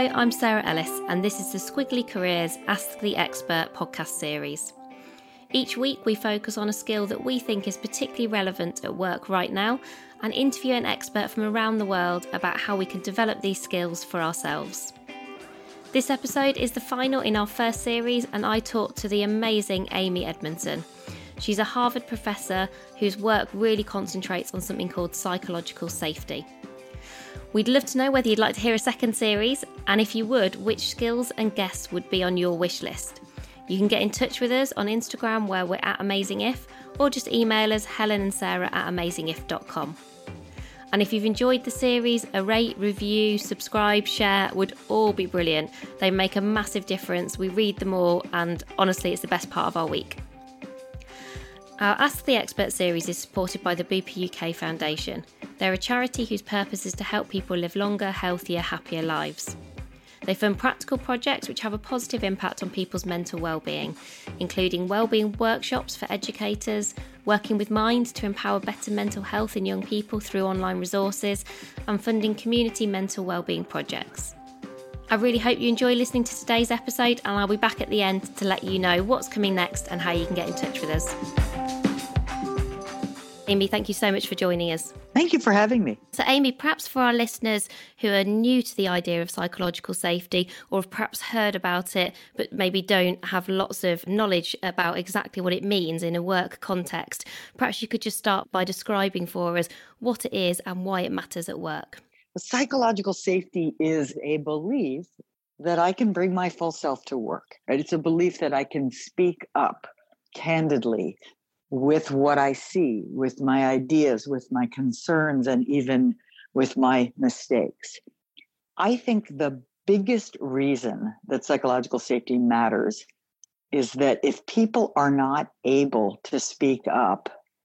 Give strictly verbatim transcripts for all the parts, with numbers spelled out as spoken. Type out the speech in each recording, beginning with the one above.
I'm Sarah Ellis, and this is the Squiggly Careers Ask the Expert podcast series. Each week we focus on a skill that we think is particularly relevant at work right now and interview an expert from around the world about how we can develop these skills for ourselves. This episode is the final in our first series, and I talked to the amazing Amy Edmondson. She's a Harvard professor whose work really concentrates on something called psychological safety. We'd love to know whether you'd like to hear a second series, and if you would, which skills and guests would be on your wish list. You can get in touch with us on Instagram, where we're at AmazingIf, or just email us Helen and Sarah at amazingif dot com. And if you've enjoyed the series, a rate, review, subscribe, share would all be brilliant. They make a massive difference. We read them all, and honestly, it's the best part of our week. Our Ask the Expert series is supported by the Bupa U K Foundation. They're a charity whose purpose is to help people live longer, healthier, happier lives. They fund practical projects which have a positive impact on people's mental well-being, including wellbeing workshops for educators, working with Mind to empower better mental health in young people through online resources, and funding community mental wellbeing projects. I really hope you enjoy listening to today's episode, and I'll be back at the end to let you know what's coming next and how you can get in touch with us. Amy, thank you so much for joining us. Thank you for having me. So Amy, perhaps for our listeners who are new to the idea of psychological safety, or have perhaps heard about it, but maybe don't have lots of knowledge about exactly what it means in a work context, perhaps you could just start by describing for us what it is and why it matters at work. Psychological safety is a belief that I can bring my full self to work. Right? It's a belief that I can speak up candidly with what I see, with my ideas, with my concerns, and even with my mistakes. I think the biggest reason that psychological safety matters is that if people are not able to speak up,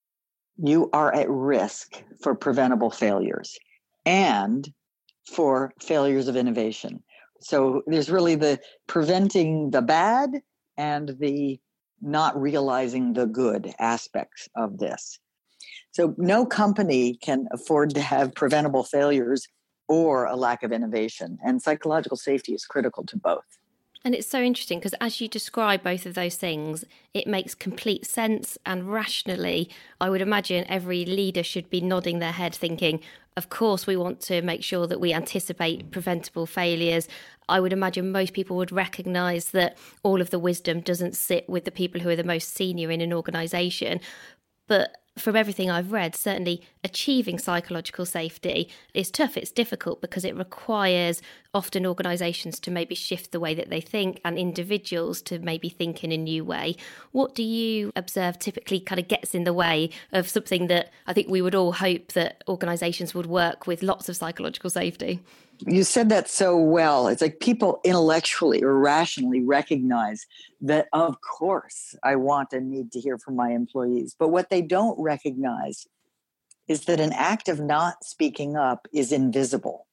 you are at risk for preventable failures and for failures of innovation. So there's really the preventing the bad and the not realizing the good aspects of this. So no company can afford to have preventable failures or a lack of innovation, and psychological safety is critical to both. And it's so interesting because as you describe both of those things, it makes complete sense, and rationally, I would imagine every leader should be nodding their head thinking, of course, we want to make sure that we anticipate preventable failures. I would imagine most people would recognise that all of the wisdom doesn't sit with the people who are the most senior in an organisation. But from everything I've read, certainly achieving psychological safety is tough. It's difficult because it requires often organisations to maybe shift the way that they think and individuals to maybe think in a new way. What do you observe typically kind of gets in the way of something that I think we would all hope that organisations would work with lots of psychological safety? You said that so well. It's like people intellectually or rationally recognize that, of course, I want and need to hear from my employees. But what they don't recognize is that an act of not speaking up is invisible,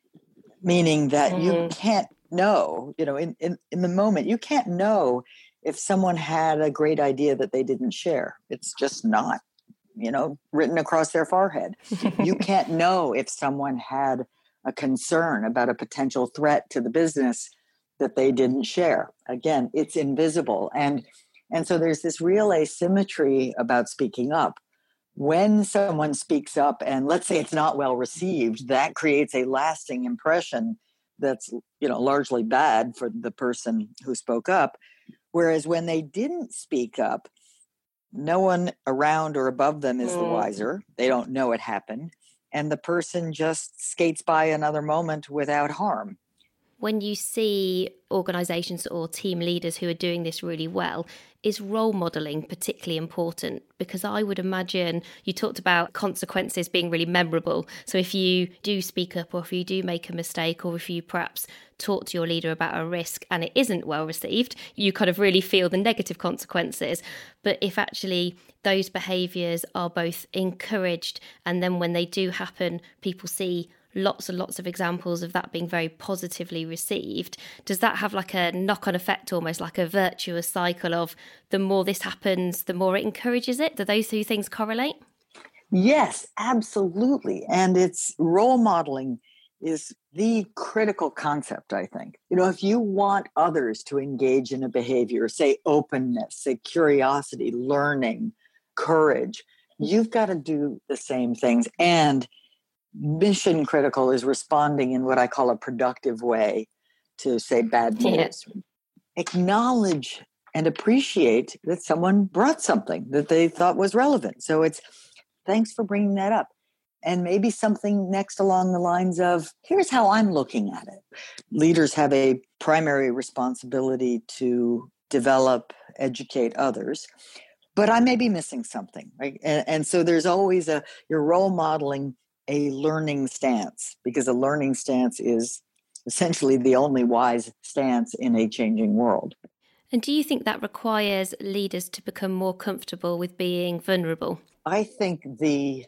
meaning that mm-hmm. you can't know, you know, in, in, in the moment, you can't know if someone had a great idea that they didn't share. It's just not, you know, written across their forehead. You can't know if someone had a concern about a potential threat to the business that they didn't share. Again, it's invisible. And, and so there's this real asymmetry about speaking up. When someone speaks up and let's say it's not well received, that creates a lasting impression that's, you know, largely bad for the person who spoke up. Whereas when they didn't speak up, no one around or above them is mm. the wiser. They don't know it happened. And the person just skates by another moment without harm. When you see organisations or team leaders who are doing this really well, is role modelling particularly important? Because I would imagine you talked about consequences being really memorable. So if you do speak up, or if you do make a mistake, or if you perhaps talk to your leader about a risk and it isn't well received, you kind of really feel the negative consequences. But if actually those behaviours are both encouraged, and then when they do happen, people see lots and lots of examples of that being very positively received, does that have like a knock-on effect, almost like a virtuous cycle of the more this happens, the more it encourages it? Do those two things correlate? Yes, absolutely. And it's role modeling is the critical concept, I think. You know, if you want others to engage in a behavior, say openness, say curiosity, learning, courage, you've got to do the same things. And mission critical is responding in what I call a productive way to, say, bad news. Yeah. Acknowledge and appreciate that someone brought something that they thought was relevant. So it's, thanks for bringing that up. And maybe something next along the lines of, here's how I'm looking at it. Leaders have a primary responsibility to develop, educate others, but I may be missing something, right? And, and so there's always a, you're role modeling a learning stance, because a learning stance is essentially the only wise stance in a changing world. And do you think that requires leaders to become more comfortable with being vulnerable? I think the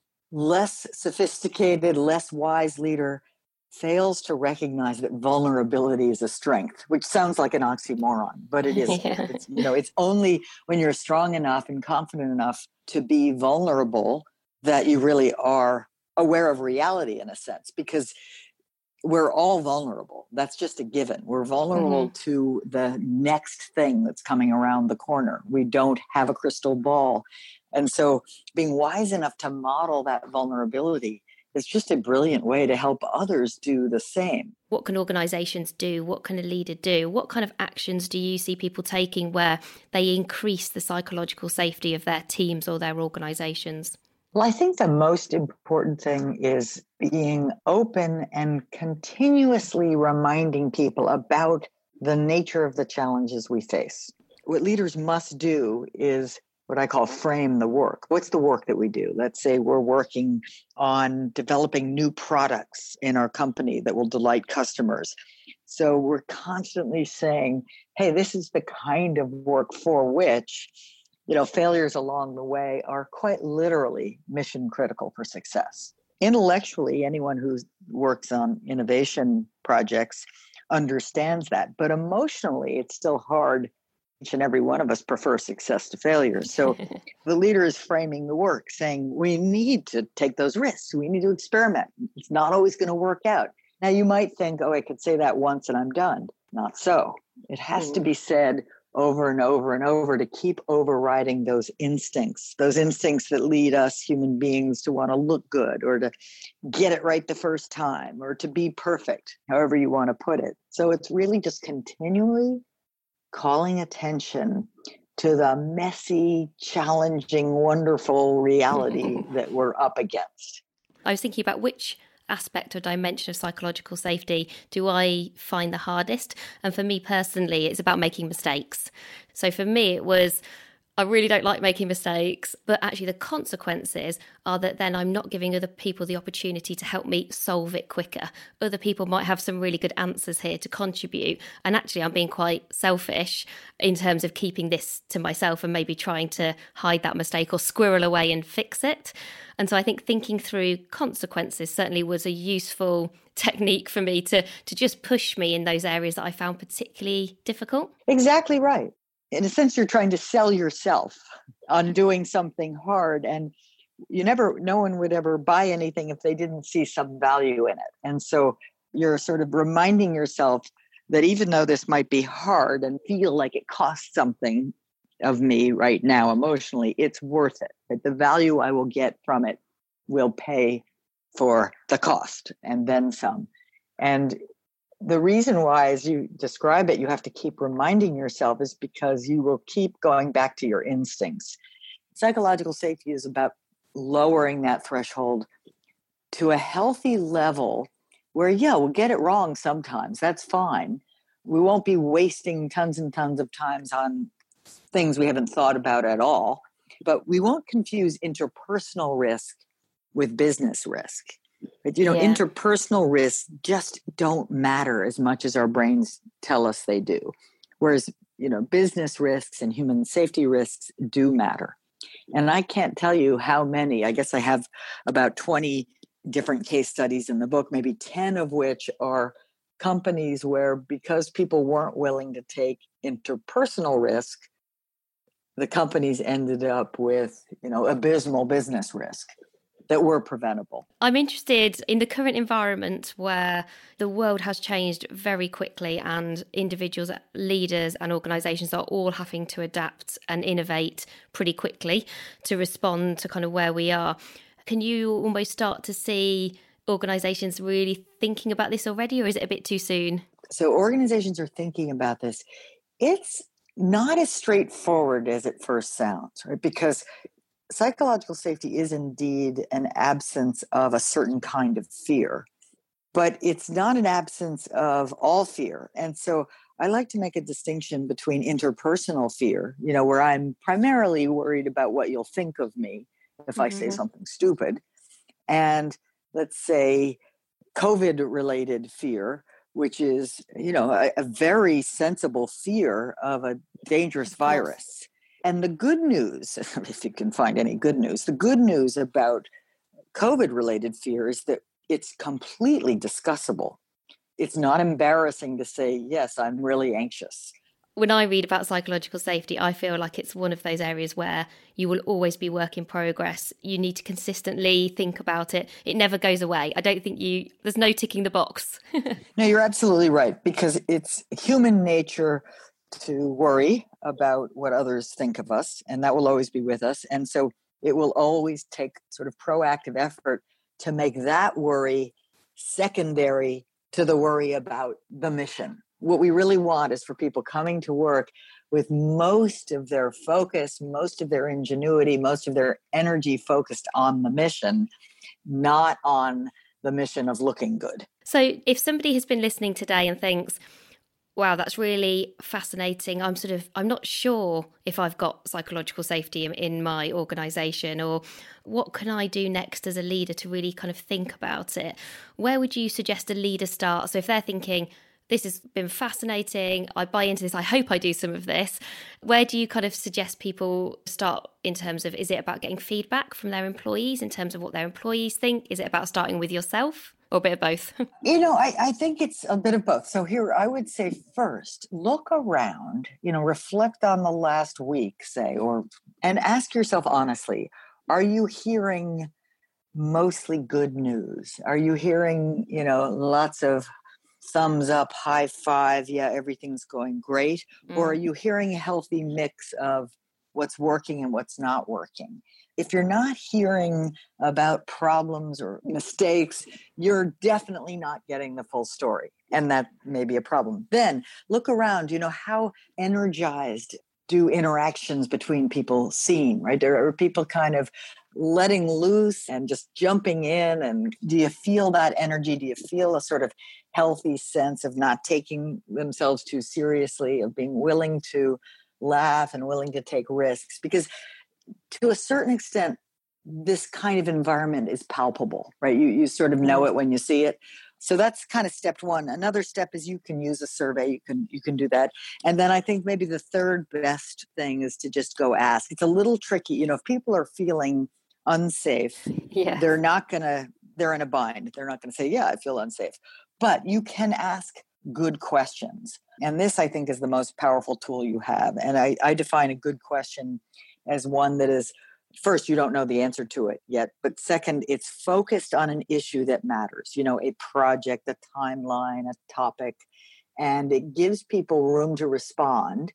less sophisticated, less wise leader fails to recognize that vulnerability is a strength, which sounds like an oxymoron, but it isn't. Yeah. It's, you know, it's only when you're strong enough and confident enough to be vulnerable that you really are aware of reality, in a sense, because we're all vulnerable. That's just a given. We're vulnerable mm-hmm. to the next thing that's coming around the corner. We don't have a crystal ball. And so being wise enough to model that vulnerability is just a brilliant way to help others do the same. What can organizations do? What can a leader do? What kind of actions do you see people taking where they increase the psychological safety of their teams or their organizations? Well, I think the most important thing is being open and continuously reminding people about the nature of the challenges we face. What leaders must do is what I call frame the work. What's the work that we do? Let's say we're working on developing new products in our company that will delight customers. So we're constantly saying, hey, this is the kind of work for which, you know, failures along the way are quite literally mission critical for success. Intellectually, anyone who works on innovation projects understands that, but emotionally, it's still hard. Each and every one of us prefer success to failure. So the leader is framing the work, saying we need to take those risks. We need to experiment. It's not always going to work out. Now, you might think, oh, I could say that once and I'm done. Not so. It has mm. to be said over and over and over to keep overriding those instincts, those instincts that lead us human beings to want to look good or to get it right the first time or to be perfect, however you want to put it. So it's really just continually calling attention to the messy, challenging, wonderful reality that we're up against. I was thinking about which aspect or dimension of psychological safety do I find the hardest? And for me personally, it's about making mistakes. So for me, it was, I really don't like making mistakes, but actually the consequences are that then I'm not giving other people the opportunity to help me solve it quicker. Other people might have some really good answers here to contribute. And actually I'm being quite selfish in terms of keeping this to myself and maybe trying to hide that mistake or squirrel away and fix it. And so I think thinking through consequences certainly was a useful technique for me to, to just push me in those areas that I found particularly difficult. Exactly right. In a sense, you're trying to sell yourself on doing something hard, and you never, no one would ever buy anything if they didn't see some value in it. And so you're sort of reminding yourself that even though this might be hard and feel like it costs something of me right now emotionally, it's worth it. That the value I will get from it will pay for the cost and then some. And the reason why, as you describe it, you have to keep reminding yourself is because you will keep going back to your instincts. Psychological safety is about lowering that threshold to a healthy level where, yeah, we'll get it wrong sometimes. That's fine. We won't be wasting tons and tons of times on things we haven't thought about at all. But we won't confuse interpersonal risk with business risk. But, you know, yeah. interpersonal risks just don't matter as much as our brains tell us they do. Whereas, you know, business risks and human safety risks do matter. And I can't tell you how many, I guess I have about twenty different case studies in the book, maybe ten of which are companies where, because people weren't willing to take interpersonal risk, the companies ended up with, you know, abysmal business risk. that were preventable. I'm interested in the current environment where the world has changed very quickly and individuals, leaders and organisations are all having to adapt and innovate pretty quickly to respond to kind of where we are. Can you almost start to see organisations really thinking about this already, or is it a bit too soon? So organizations are thinking about this. It's not as straightforward as it first sounds, right? Because psychological safety is indeed an absence of a certain kind of fear, but it's not an absence of all fear. And so I like to make a distinction between interpersonal fear, you know, where I'm primarily worried about what you'll think of me if mm-hmm. I say something stupid, and let's say COVID-related fear, which is, you know, a, a very sensible fear of a dangerous virus. And the good news, if you can find any good news, the good news about COVID-related fear is that it's completely discussable. It's not embarrassing to say, yes, I'm really anxious. When I read about psychological safety, I feel like it's one of those areas where you will always be work in progress. You need to consistently think about it. It never goes away. I don't think you, there's no ticking the box. No, you're absolutely right, because it's human nature to worry about what others think of us, and that will always be with us. And so it will always take sort of proactive effort to make that worry secondary to the worry about the mission. What we really want is for people coming to work with most of their focus, most of their ingenuity, most of their energy focused on the mission, not on the mission of looking good. So if somebody has been listening today and thinks, wow, that's really fascinating. I'm sort of, I'm not sure if I've got psychological safety in, in my organisation, or what can I do next as a leader to really kind of think about it? Where would you suggest a leader start? So if they're thinking, this has been fascinating, I buy into this, I hope I do some of this, where do you kind of suggest people start in terms of, is it about getting feedback from their employees in terms of what their employees think? Is it about starting with yourself? Or a bit of both? You know, I, I think it's a bit of both. So here, I would say first, look around, you know, reflect on the last week, say, or, and ask yourself honestly, are you hearing mostly good news? Are you hearing, you know, lots of thumbs up, high five, yeah, everything's going great? Mm. Or are you hearing a healthy mix of what's working and what's not working? If you're not hearing about problems or mistakes, you're definitely not getting the full story. And that may be a problem. Then look around, you know, how energized do interactions between people seem, right? Are people kind of letting loose and just jumping in? And do you feel that energy? Do you feel a sort of healthy sense of not taking themselves too seriously, of being willing to laugh and willing to take risks? Because to a certain extent, this kind of environment is palpable, right? You you sort of know it when you see it. So that's kind of step one. Another step is you can use a survey. You can you can do that. And then I think maybe the third best thing is to just go ask. It's a little tricky. You know, if people are feeling unsafe, yeah. they're not going to, they're in a bind. They're not going to say, yeah, I feel unsafe. But you can ask good questions. And this, I think, is the most powerful tool you have. And I, I define a good question as one that is, first, you don't know the answer to it yet, but second, it's focused on an issue that matters, you know, a project, a timeline, a topic, and it gives people room to respond,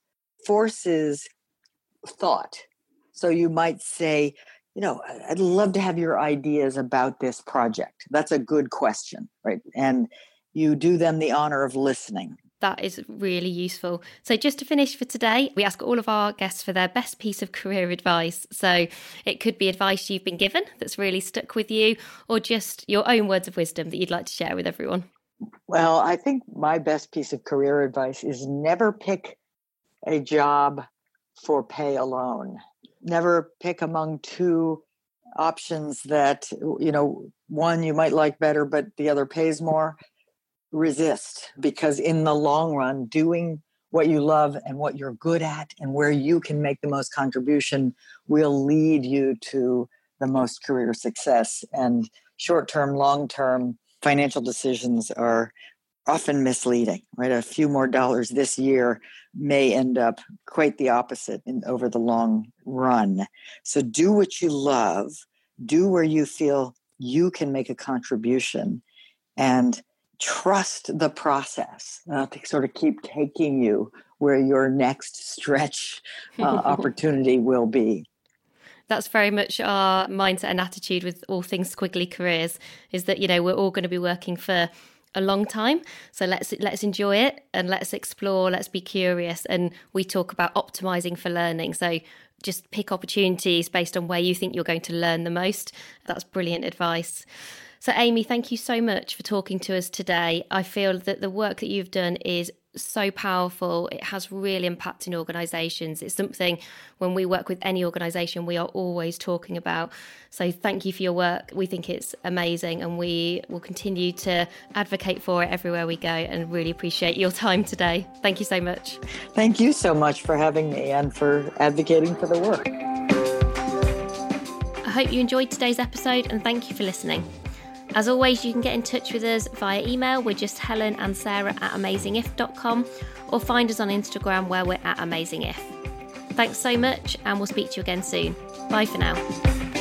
forces thought. So you might say, you know, I'd love to have your ideas about this project. That's a good question, right? And you do them the honor of listening. That is really useful. So just to finish for today, we ask all of our guests for their best piece of career advice. So it could be advice you've been given that's really stuck with you, or just your own words of wisdom that you'd like to share with everyone. Well, I think my best piece of career advice is never pick a job for pay alone. Never pick among two options that, you know, one you might like better, but the other pays more. Resist, because in the long run, doing what you love and what you're good at and where you can make the most contribution will lead you to the most career success. And short-term, long-term financial decisions are often misleading, right? A few more dollars this year may end up quite the opposite in, over the long run. So do what you love, do where you feel you can make a contribution, and trust the process uh, to sort of keep taking you where your next stretch uh, opportunity will be. That's very much our mindset and attitude with all things Squiggly Careers, is that, you know, we're all going to be working for a long time. So let's let's enjoy it and let's explore, let's be curious. And we talk about optimizing for learning. So just pick opportunities based on where you think you're going to learn the most. That's brilliant advice. So Amy, thank you so much for talking to us today. I feel that the work that you've done is so powerful. It has real impact in organisations. It's something when we work with any organisation, we are always talking about. So thank you for your work. We think it's amazing and we will continue to advocate for it everywhere we go, and really appreciate your time today. Thank you so much. Thank you so much for having me and for advocating for the work. I hope you enjoyed today's episode and thank you for listening. As always, you can get in touch with us via email. We're just Helen and Sarah at amazing if dot com, or find us on Instagram where we're at amazingif. Thanks so much, and we'll speak to you again soon. Bye for now.